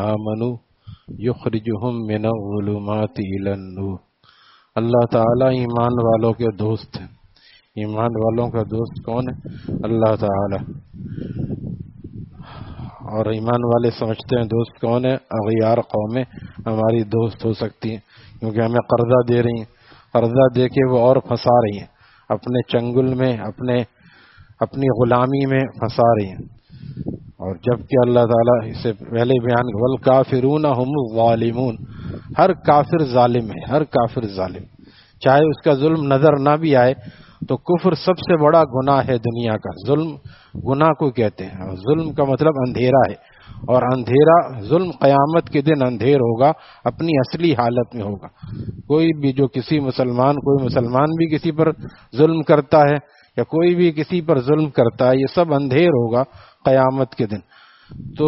آمنوا یخرجہم من الظلمات الی النور۔ اللہ تعالیٰ ایمان والوں کے دوست ہیں۔ ایمان والوں کا دوست کون ہے؟ اللہ تعالیٰ۔ اور ایمان والے سمجھتے ہیں دوست کون ہے؟ اغیار قومیں ہماری دوست ہو سکتی ہیں کیونکہ ہمیں قرضہ دے رہی ہیں، قرضہ دے کے وہ اور پھنسا رہی ہیں، اپنے چنگل میں، اپنی غلامی میں پھنسا رہی ہیں۔ اور جبکہ اللہ تعالیٰ اس سے پہلے بیان والکافرون هم الظالمون، ہر کافر ظالم ہے، ہر کافر ظالم، چاہے اس کا ظلم نظر نہ بھی آئے تو کفر سب سے بڑا گناہ ہے دنیا کا۔ ظلم گناہ کو کہتے ہیں، اور ظلم کا مطلب اندھیرا ہے، اور اندھیرا ظلم قیامت کے دن اندھیر ہوگا، اپنی اصلی حالت میں ہوگا۔ کوئی بھی جو کوئی مسلمان بھی کسی پر ظلم کرتا ہے یا کوئی بھی کسی پر ظلم کرتا ہے، یہ سب اندھیر ہوگا قیامت کے دن۔ تو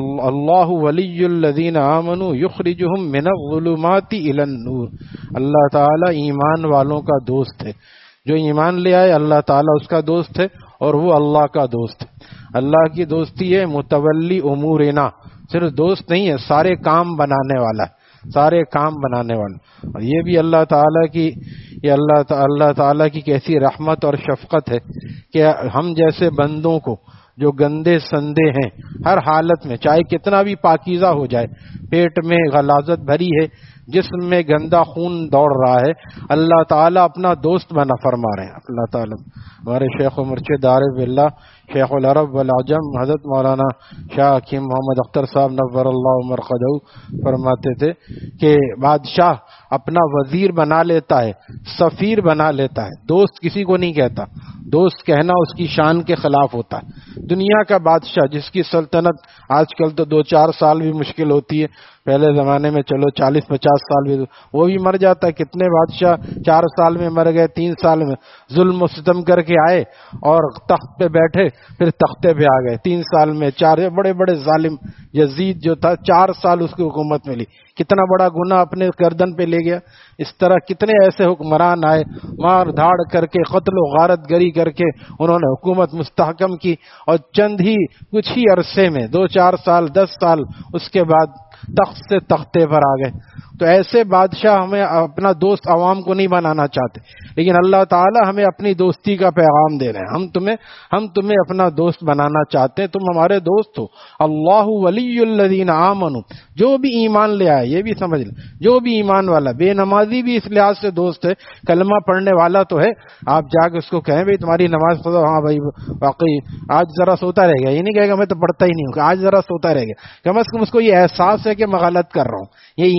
اللہ ولی الذین آمنوا یخرجہم من الظلمات الی النور، اللہ تعالیٰ ایمان والوں کا دوست ہے۔ جو ایمان لے آئے اللہ تعالیٰ اس کا دوست ہے، اور وہ اللہ کا دوست ہے۔ اللہ کی دوستی ہے متولی امورنا، صرف دوست نہیں ہے، سارے کام بنانے والا ہے، سارے کام بنانے والا۔ اور یہ بھی اللہ تعالیٰ کی، یہ اللہ تعالیٰ کی کیسی رحمت اور شفقت ہے کہ ہم جیسے بندوں کو جو گندے سندے ہیں، ہر حالت میں چاہے کتنا بھی پاکیزہ ہو جائے، پیٹ میں غلاظت بھری ہے، جسم میں گندا خون دوڑ رہا ہے، اللہ تعالیٰ اپنا دوست بنا فرما رہے ہیں۔ اللہ تعالیٰ ہمارے شیخ و مرشد عارف باللہ شیخ العرب والعجم حضرت مولانا شاہ حکیم محمد اختر صاحب نور اللہ مرقدہ فرماتے تھے کہ بادشاہ اپنا وزیر بنا لیتا ہے، سفیر بنا لیتا ہے، دوست کسی کو نہیں کہتا۔ دوست کہنا اس کی شان کے خلاف ہوتا ہے۔ دنیا کا بادشاہ جس کی سلطنت آج کل تو 2-4 سال بھی مشکل ہوتی ہے، پہلے زمانے میں چلو 40-50 سال بھی، وہ بھی مر جاتا ہے۔ کتنے بادشاہ 4 سال میں مر گئے، 3 سال میں ظلم و ستم کر کے آئے اور تخت پہ بیٹھے، پھر تختے پہ آ گئے 3 سال میں۔ 4 بڑے بڑے ظالم، یزید جو تھا 4 سال اس کی حکومت ملی، کتنا بڑا گناہ اپنے گردن پہ لے گیا۔ اس طرح کتنے ایسے حکمران آئے، مار دھاڑ کر کے، قتل و غارت گری کر کے انہوں نے حکومت مستحکم کی، اور کچھ ہی عرصے میں 2-4 سال 10 سال اس کے بعد تخت سے تختے پر آ گئے۔ تو ایسے بادشاہ ہمیں اپنا دوست عوام کو نہیں بنانا چاہتے، لیکن اللہ تعالی ہمیں اپنی دوستی کا پیغام دے رہے ہیں۔ ہم تمہیں اپنا دوست بنانا چاہتے ہیں، تم ہمارے دوست ہو۔ اللہ ولی الذین آمنوا، جو بھی ایمان لے آئے، یہ بھی سمجھ لیں، جو بھی ایمان والا، بے نمازی بھی اس لحاظ سے دوست ہے، کلمہ پڑھنے والا تو ہے، آپ جا کے اس کو کہیں بھائی تمہاری نماز پڑھو، ہاں بھائی واقعی آج ذرا سوتا رہ گیا، یہ نہیں کہے گا میں تو پڑھتا ہی نہیں ہوں، آج ذرا سوتا رہ گیا، کم از کم اس کو یہ احساس ہے کہ میں غلط کر رہا ہوں۔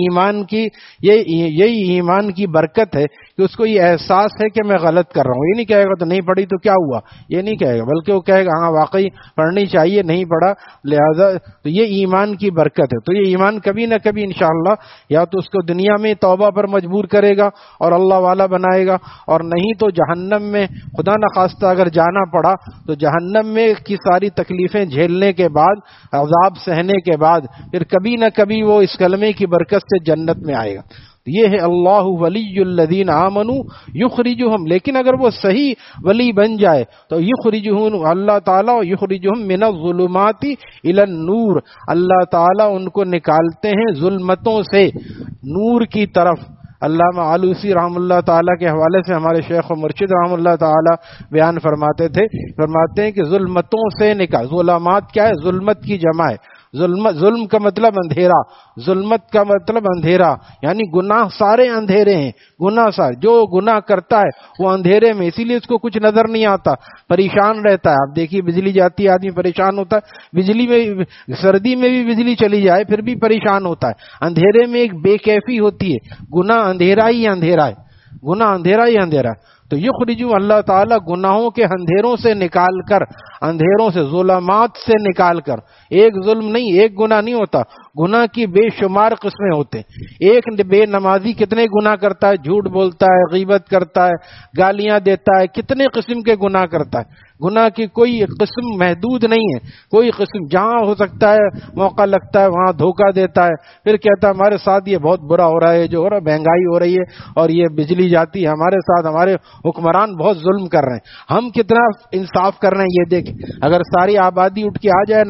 یہی ایمان کی برکت ہے کہ اس کو یہ احساس ہے کہ میں غلط کر رہا ہوں۔ یہ نہیں کہے گا تو نہیں پڑھی تو کیا ہوا، یہ نہیں کہے گا، بلکہ وہ کہے گا ہاں واقعی پڑھنی چاہیے، نہیں پڑھا لہذا۔ تو یہ ایمان کی برکت ہے۔ تو یہ ایمان کبھی نہ کبھی انشاءاللہ یا تو اس کو دنیا میں توبہ پر مجبور کرے گا اور اللہ والا بنائے گا، اور نہیں تو جہنم میں خدا نخواستہ اگر جانا پڑا تو جہنم میں کی ساری تکلیفیں جھیلنے کے بعد، عذاب سہنے کے بعد، پھر کبھی نہ کبھی وہ اس کلمے کی برکت سے جنت میں آئے گا۔ یہ ہے اللہ ولی الذین آمنوا یخرجہم، لیکن اگر وہ صحیح ولی بن جائے تو یخرجہم اللہ تعالیٰ، یخرجہم من الظلمات الی النور، اللہ تعالیٰ ان کو نکالتے ہیں ظلمتوں سے نور کی طرف۔ علامہ آلوسی رحم اللہ تعالیٰ کے حوالے سے ہمارے شیخ و مرشد رحم اللہ تعالیٰ بیان فرماتے ہیں کہ ظلمتوں سے نکال، ظلمات کیا ہے؟ ظلمت کی جمع ہے۔ ظلم کا مطلب اندھیرا، ظلمت کا مطلب اندھیرا، یعنی گناہ سارے اندھیرے ہیں، گناہ سارے، جو گناہ کرتا ہے وہ اندھیرے میں، اسی لیے اس کو کچھ نظر نہیں آتا، پریشان رہتا ہے۔ آپ دیکھیے بجلی جاتی ہے آدمی پریشان ہوتا ہے، بجلی میں سردی میں بھی بجلی چلی جائے پھر بھی پریشان ہوتا ہے۔ اندھیرے میں ایک بے کیفی ہوتی ہے، گناہ اندھیرا ہی اندھیرا ہے، گناہ اندھیرا ہی اندھیرا ہے۔ تو یخرجو اللہ تعالیٰ گناہوں کے اندھیروں سے نکال کر، اندھیروں سے، ظلمات سے نکال کر، ایک ظلم نہیں، ایک گناہ نہیں ہوتا، گناہ کی بے شمار قسمیں ہوتے ہیں۔ ایک بے نمازی کتنے گناہ کرتا ہے، جھوٹ بولتا ہے، غیبت کرتا ہے، گالیاں دیتا ہے، کتنے قسم کے گناہ کرتا ہے۔ گناہ کی کوئی قسم محدود نہیں ہے، کوئی قسم، جہاں ہو سکتا ہے موقع لگتا ہے وہاں دھوکہ دیتا ہے، پھر کہتا ہے ہمارے ساتھ یہ بہت برا ہو رہا ہے، جو ہو رہا ہے، مہنگائی ہو رہی ہے اور یہ بجلی جاتی ہے ہمارے ساتھ، ہمارے حکمران بہت ظلم کر رہے ہیں، ہم کتنا انصاف کر رہے ہیں یہ دیکھ۔ اگر ساری آبادی اٹھ کے آ جائے نماز کے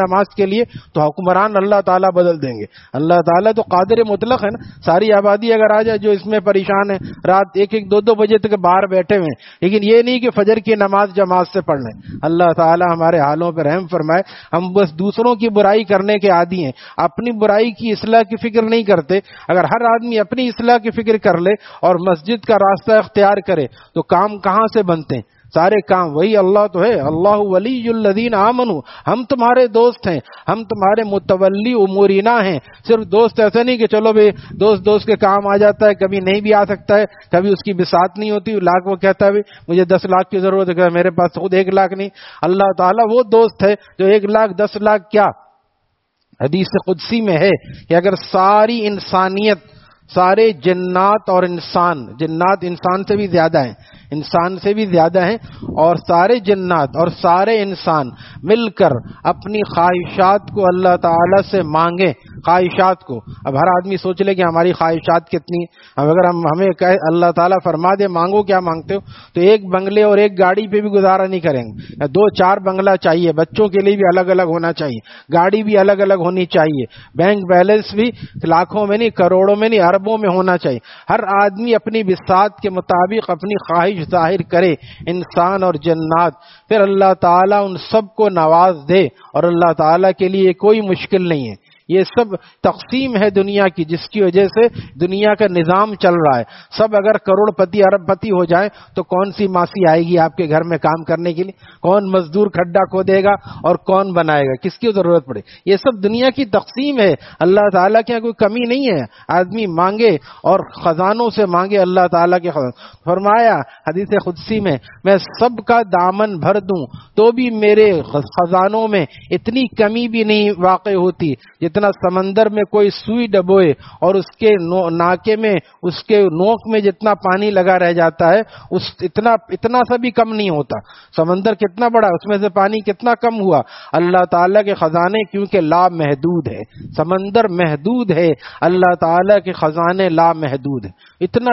لیے تو حکمران اللہ تعالیٰ بدل دیں گے. اللہ تعالیٰ تو قادر مطلق ہے نا. ساری آبادی اگر آ جائے جو اس میں پریشان ہے, رات 1-2 بجے تک باہر بیٹھے ہوئے ہیں, لیکن یہ نہیں کہ فجر کی نماز جماعت سے پڑھ لیں. اللہ تعالیٰ ہمارے حالوں پہ رحم فرمائے. ہم بس دوسروں کی برائی کرنے کے عادی ہیں, اپنی برائی کی اصلاح کی فکر نہیں کرتے. اگر ہر آدمی اپنی اصلاح کی فکر کر لے اور مسجد کا راستہ اختیار کرے تو کام کہاں سے بنتے ہیں؟ سارے کام وہی اللہ تو ہے. اللہ ولی الذین آمنوا, ہم تمہارے دوست ہیں, ہم تمہارے متولی امورنا ہیں. صرف دوست ایسا نہیں کہ چلو بھائی دوست کے کام آ جاتا ہے, کبھی نہیں بھی آ سکتا ہے, کبھی اس کی بساط نہیں ہوتی. لاکھ وہ کہتا ہے مجھے 10 لاکھ کی ضرورت ہے, میرے پاس خود 1 لاکھ نہیں. اللہ تعالیٰ وہ دوست ہے جو 1 لاکھ 10 لاکھ کیا, حدیث قدسی میں ہے کہ اگر ساری انسانیت, سارے جنات اور انسان, جنات انسان سے بھی زیادہ ہیں, انسان سے بھی زیادہ ہیں, اور سارے جنات اور سارے انسان مل کر اپنی خواہشات کو اللہ تعالی سے مانگیں, خواہشات کو. اب ہر آدمی سوچ لے کہ ہماری خواہشات کتنی. اب اگر ہمیں کہے اللہ تعالیٰ فرما دے مانگو کیا مانگتے ہو, تو 1 بنگلے اور 1 گاڑی پہ بھی گزارا نہیں کریں گے. 2-4 بنگلہ چاہیے, بچوں کے لیے بھی الگ الگ ہونا چاہیے, گاڑی بھی الگ الگ ہونی چاہیے, بینک بیلنس بھی لاکھوں میں نہیں, کروڑوں میں نہیں, اربوں میں ہونا چاہیے. ہر آدمی اپنی بساط کے مطابق اپنی خواہش ظاہر کرے, انسان اور جنات. پھر اللہ تعالیٰ ان سب کو نواز دے, اور اللہ تعالیٰ کے لیے کوئی مشکل نہیں ہے. یہ سب تقسیم ہے دنیا کی, جس کی وجہ سے دنیا کا نظام چل رہا ہے. سب اگر کروڑ پتی ارب پتی ہو جائیں تو کون سی ماسی آئے گی آپ کے گھر میں کام کرنے کے لیے؟ کون مزدور کھڈا کھودے گا اور کون بنائے گا؟ کس کی ضرورت پڑے؟ یہ سب دنیا کی تقسیم ہے. اللہ تعالیٰ کے یہاں کوئی کمی نہیں ہے. آدمی مانگے اور خزانوں سے مانگے اللہ تعالیٰ کے خزانوں. فرمایا حدیث قدسی میں سب کا دامن بھر دوں تو بھی میرے خزانوں میں اتنی کمی بھی نہیں واقع ہوتی جتنا سمندر میں کوئی سوئی ڈبوئے اور اس کے ناکے میں, اس کے نوک میں جتنا پانی لگا رہ جاتا ہے, اتنا سا بھی کم نہیں ہوتا. سمندر کتنا بڑا, اس میں سے پانی کتنا کم ہوا. اللہ تعالیٰ کے خزانے کیونکہ لا محدود ہے, سمندر محدود ہے, اللہ تعالیٰ کے خزانے لا محدود ہے. اتنا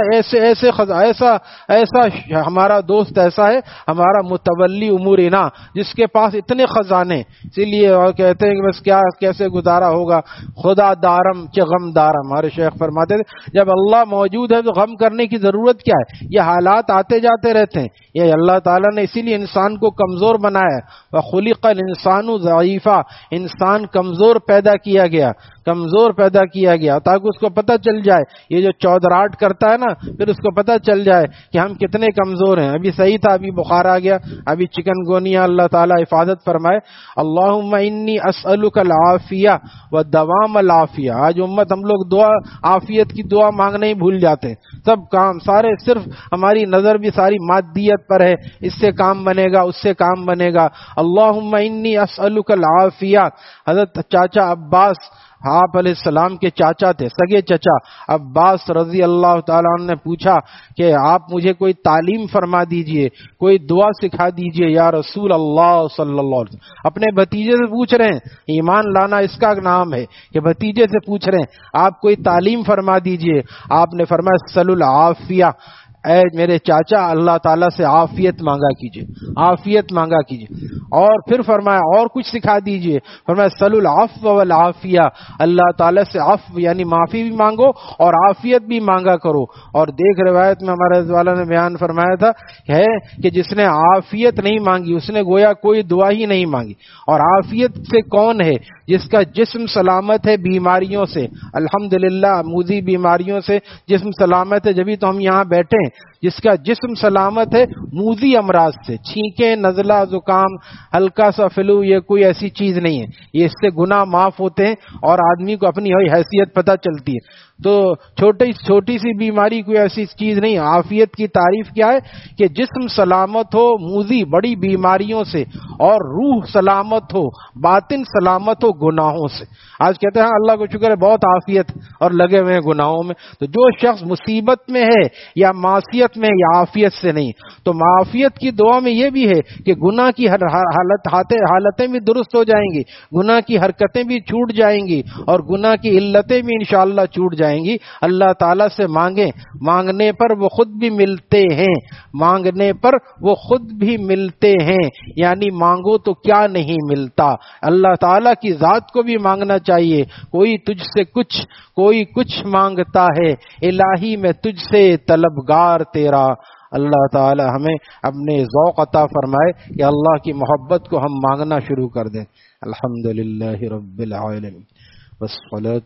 ایسا ہمارا دوست ایسا ہے, ہمارا متولی امورنا, جس کے پاس اتنے خزانے. اسی لیے اور کہتے ہیں کہ بس کیسے گزارا ہوگا, خدا دارم کہ غم دارم. ہمارے شیخ فرماتے تھے جب اللہ موجود ہے تو غم کرنے کی ضرورت کیا ہے؟ یہ حالات آتے جاتے رہتے ہیں. یہ اللہ تعالیٰ نے اسی لیے انسان کو کمزور بنایا ہے. وَخُلِقَ الْإِنسَانُ ضَعِيفًا, انسان کمزور پیدا کیا گیا تاکہ اس کو پتہ چل جائے, یہ جو چودراہٹ کرتا ہے نا, پھر اس کو پتہ چل جائے کہ ہم کتنے کمزور ہیں. ابھی صحیح تھا, ابھی بخار آ گیا, ابھی چکن گونیا, اللہ تعالیٰ حفاظت فرمائے. اللہم انی اسألک العافیہ ودوام العافیہ. آج امت ہم لوگ عافیت کی دعا مانگنا ہی بھول جاتے ہیں. سب کام سارے صرف ہماری نظر بھی ساری مادیت پر ہے, اس سے کام بنے گا, اس سے کام بنے گا. اللہم انی اسألک العافیہ. حضرت چاچا عباس, آپ علیہ السلام کے چاچا تھے, سگے چچا عباس رضی اللہ تعالیٰ عنہ نے پوچھا کہ آپ مجھے کوئی تعلیم فرما دیجئے, کوئی دعا سکھا دیجئے یا رسول اللہ صلی اللہ علیہ وسلم. اپنے بھتیجے سے پوچھ رہے ہیں, ایمان لانا اس کا نام ہے کہ بھتیجے سے پوچھ رہے ہیں آپ کوئی تعلیم فرما دیجئے. آپ نے فرمایا سل العافیہ, اے میرے چاچا اللہ تعالیٰ سے عافیت مانگا کیجئے, عافیت مانگا کیجئے. اور پھر فرمایا اور کچھ سکھا دیجئے. فرمایا سل العفو والعافیہ, اللہ تعالیٰ سے عفو یعنی معافی بھی مانگو اور عافیت بھی مانگا کرو. اور دیکھ روایت میں ہمارے والا نے بیان فرمایا تھا ہے کہ جس نے عافیت نہیں مانگی اس نے گویا کوئی دعا ہی نہیں مانگی. اور عافیت سے کون ہے؟ جس کا جسم سلامت ہے بیماریوں سے. الحمدللہ موذی بیماریوں سے جسم سلامت ہے, جبھی تو ہم یہاں بیٹھے ہیں. جس کا جسم سلامت ہے موذی امراض سے, چھینکیں, نزلہ, زکام, ہلکا سا فلو, یہ کوئی ایسی چیز نہیں ہے. یہ اس سے گناہ معاف ہوتے ہیں اور آدمی کو اپنی حیثیت پتہ چلتی ہے. تو چھوٹی سی بیماری کوئی ایسی چیز نہیں. عافیت کی تعریف کیا ہے کہ جسم سلامت ہو موذی بڑی بیماریوں سے, اور روح سلامت ہو, باطن سلامت ہو گناہوں سے. آج کہتے ہیں اللہ کو شکر ہے بہت عافیت اور لگے ہوئے ہیں گناہوں میں. تو جو شخص مصیبت میں ہے یا معصیت معافیت میں یا عافیت سے نہیں. تو معافیت کی دعا میں یہ بھی ہے کہ گناہ کی حالتیں بھی درست ہو جائیں گی, گناہ کی حرکتیں بھی چھوٹ جائیں گی, اور گناہ کی علتیں بھی انشاءاللہ چھوٹ جائیں گی. اللہ تعالیٰ سے مانگیں, مانگنے پر وہ خود بھی ملتے ہیں, مانگنے پر وہ خود بھی ملتے ہیں. یعنی مانگو تو کیا نہیں ملتا, اللہ تعالیٰ کی ذات کو بھی مانگنا چاہیے. کوئی تجھ سے کچھ, کوئی کچھ مانگتا ہے, الہی میں تجھ سے طلبگار تیرا. اللہ تعالی ہمیں اپنے ذوق عطا فرمائے کہ اللہ کی محبت کو ہم مانگنا شروع کر دیں. الحمدللہ رب العالمین.